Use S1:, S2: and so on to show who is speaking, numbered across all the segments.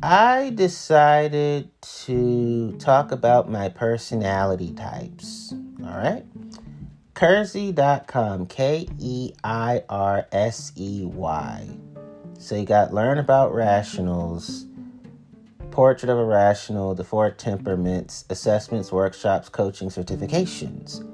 S1: I decided to talk about my personality types. All right. Keirsey.com, Keirsey. So you got Learn About Rationals, Portrait of a Rational, the Four Temperaments, Assessments, Workshops, Coaching, Certifications.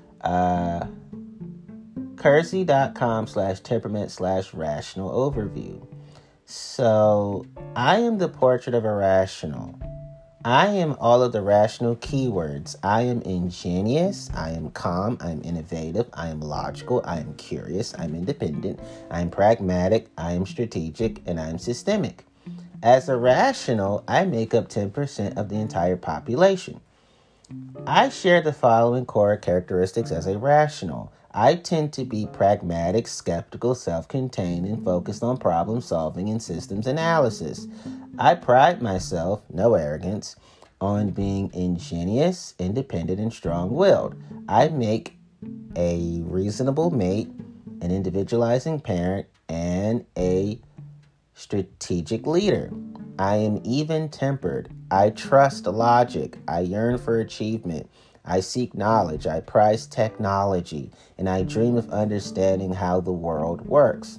S1: Keirsey.com/temperament/rational overview. So I am the portrait of a rational. I am all of the rational keywords. I am ingenious, I am calm, I am innovative, I am logical, I am curious, I am independent, I am pragmatic, I am strategic, and I am systemic. As a rational, I make up 10% of the entire population. I share the following core characteristics as a rational. I tend to be pragmatic, skeptical, self-contained, and focused on problem solving and systems analysis. I pride myself, no arrogance, on being ingenious, independent, and strong-willed. I make a reasonable mate, an individualizing parent, and a strategic leader. I am even-tempered. I trust logic. I yearn for achievement. I seek knowledge. I prize technology. And I dream of understanding how the world works.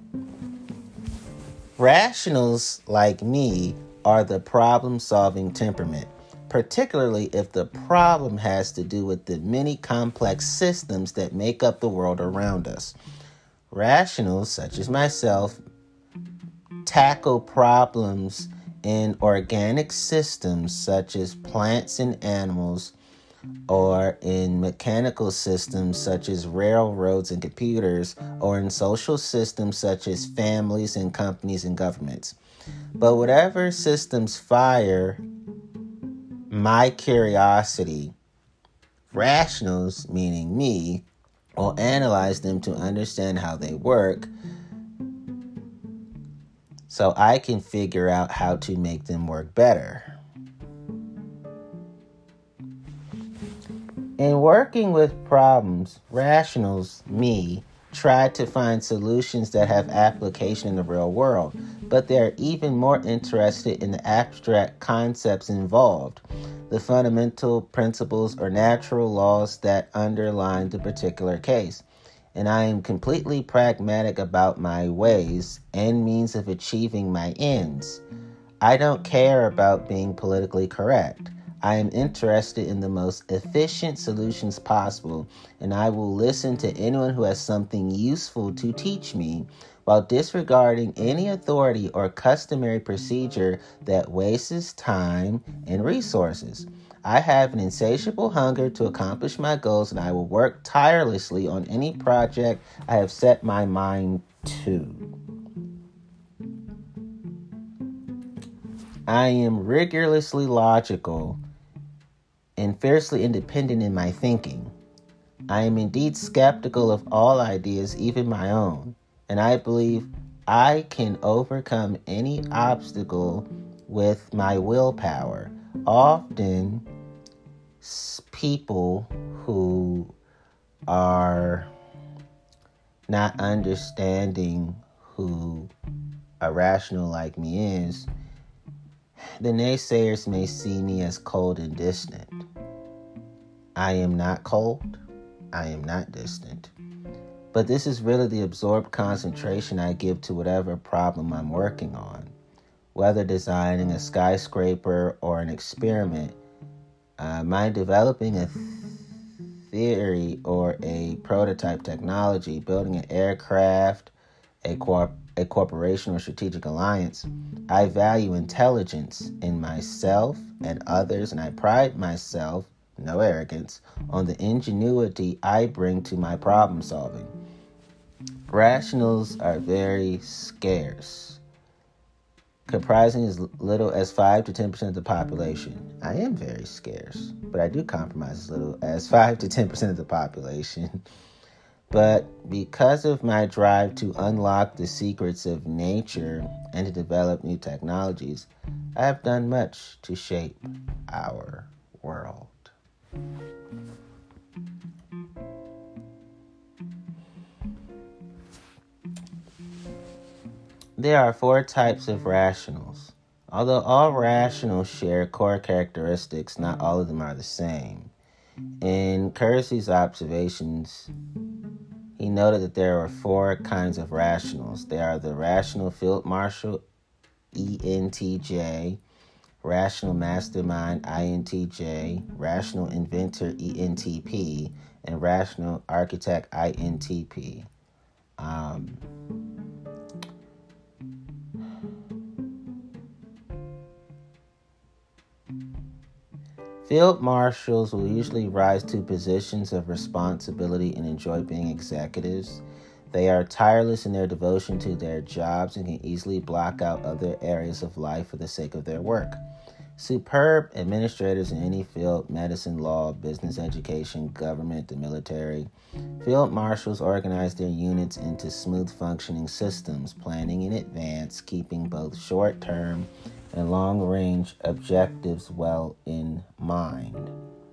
S1: Rationals, like me, are the problem-solving temperament, particularly if the problem has to do with the many complex systems that make up the world around us. Rationals, such as myself, tackle problems in organic systems such as plants and animals, or in mechanical systems such as railroads and computers, or in social systems such as families and companies and governments. But whatever systems fire my curiosity, rationals, meaning me, will analyze them to understand how they work, so I can figure out how to make them work better. In working with problems, rationals, me, try to find solutions that have application in the real world, but they're even more interested in the abstract concepts involved, the fundamental principles or natural laws that underlie the particular case. And I am completely pragmatic about my ways and means of achieving my ends. I don't care about being politically correct. I am interested in the most efficient solutions possible, and I will listen to anyone who has something useful to teach me while disregarding any authority or customary procedure that wastes time and resources. I have an insatiable hunger to accomplish my goals, and I will work tirelessly on any project I have set my mind to. I am rigorously logical and fiercely independent in my thinking. I am indeed skeptical of all ideas, even my own, and I believe I can overcome any obstacle with my willpower. Often, people who are not understanding who a rational like me is, the naysayers may see me as cold and distant. I am not cold. I am not distant. But this is really the absorbed concentration I give to whatever problem I'm working on. Whether designing a skyscraper or an experiment, my developing a theory or a prototype technology, building an aircraft, a corporation or strategic alliance, I value intelligence in myself and others, and I pride myself, no arrogance, on the ingenuity I bring to my problem solving. Rationals are very scarce, comprising as little as 5 to 10% of the population. I am very scarce, but I do compromise as little as 5 to 10% of the population. But because of my drive to unlock the secrets of nature and to develop new technologies, I have done much to shape our world. There are 4 types of rationals. Although all rationals share core characteristics, not all of them are the same. In Kersey's observations, he noted that there are 4 kinds of rationals. They are the rational field marshal, ENTJ, rational mastermind, INTJ, rational inventor, ENTP, and rational architect, INTP. Field marshals will usually rise to positions of responsibility and enjoy being executives. They are tireless in their devotion to their jobs and can easily block out other areas of life for the sake of their work. Superb administrators in any field, medicine, law, business, education, government, the military. Field marshals organize their units into smooth functioning systems, planning in advance, keeping both short-term and long-range objectives well in mind.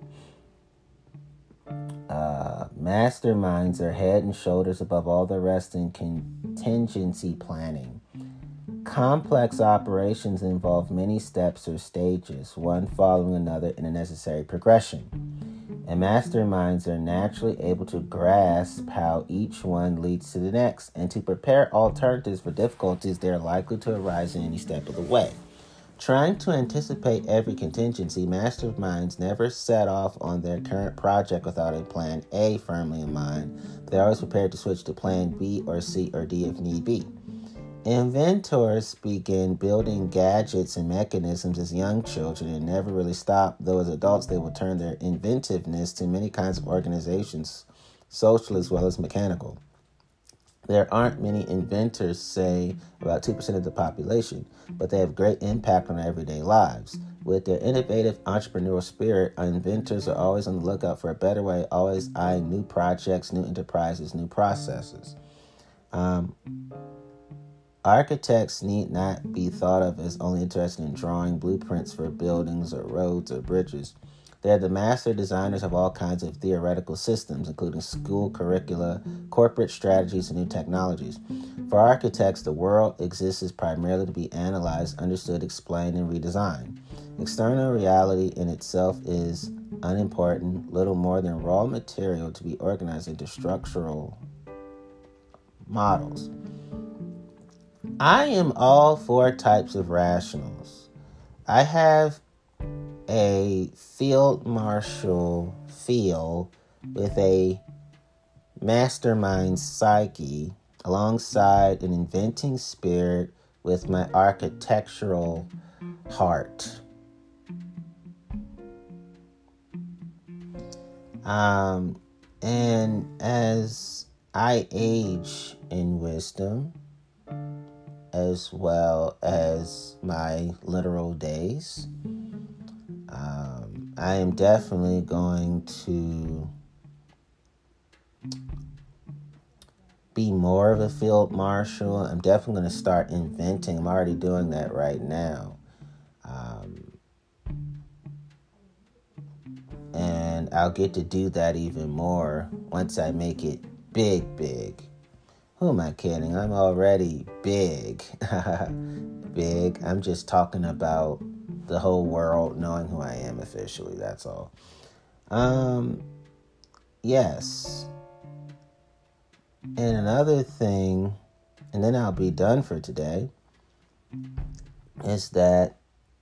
S1: Masterminds are head and shoulders above all the rest in contingency planning. Complex operations involve many steps or stages, one following another in a necessary progression. And masterminds are naturally able to grasp how each one leads to the next and to prepare alternatives for difficulties that are likely to arise in any step of the way. Trying to anticipate every contingency, masterminds never set off on their current project without a plan A firmly in mind. They're always prepared to switch to plan B or C or D if need be. Inventors begin building gadgets and mechanisms as young children and never really stop, though as adults they will turn their inventiveness to many kinds of organizations, social as well as mechanical. There aren't many inventors, say about 2% of the population, but they have great impact on our everyday lives. With their innovative entrepreneurial spirit, our inventors are always on the lookout for a better way, always eyeing new projects, new enterprises, new processes. Architects need not be thought of as only interested in drawing blueprints for buildings or roads or bridges. They are the master designers of all kinds of theoretical systems, including school curricula, corporate strategies, and new technologies. For architects, the world exists primarily to be analyzed, understood, explained, and redesigned. External reality in itself is unimportant, little more than raw material to be organized into structural models. I am all 4 types of rationals. I have a field marshal feel with a mastermind psyche alongside an inventing spirit with my architectural heart. And as I age in wisdom, as well as my literal days, I am definitely going to be more of a field marshal. I'm definitely going to start inventing. I'm already doing that right now. And I'll get to do that even more once I make it big. Who am I kidding? I'm already big. Big. I'm just talking about the whole world knowing who I am officially. That's all. Yes. And another thing, and then I'll be done for today, is that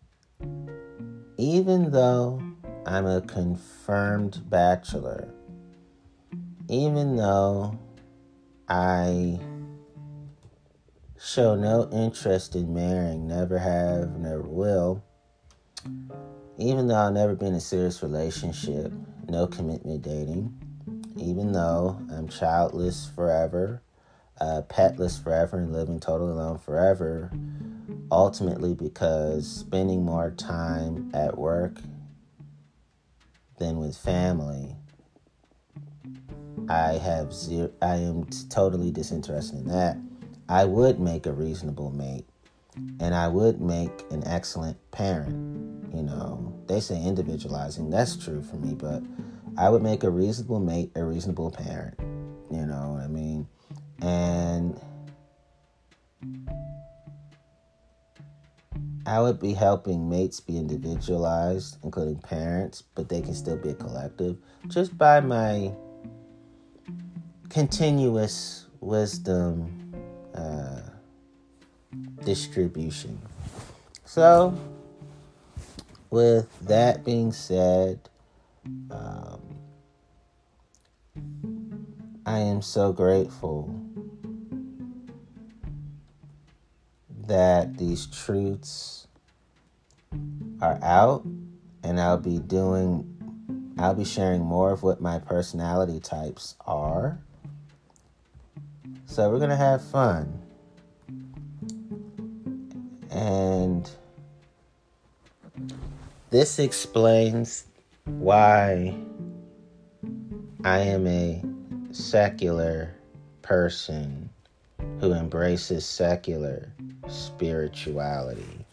S1: even though I'm a confirmed bachelor, even though I show no interest in marrying, never have, never will, even though I'll never be in a serious relationship, no commitment dating, even though I'm childless forever, petless forever, and living totally alone forever, ultimately because spending more time at work than with family, I am totally disinterested in that. I would make a reasonable mate, and I would make an excellent parent. You know, they say individualizing. That's true for me, but I would make a reasonable mate, a reasonable parent. You know what I mean? And I would be helping mates be individualized, including parents, but they can still be a collective, just by my continuous wisdom distribution. So, with that being said, I am so grateful that these truths are out, and I'll be sharing more of what my personality types are. So we're going to have fun. And this explains why I am a secular person who embraces secular spirituality.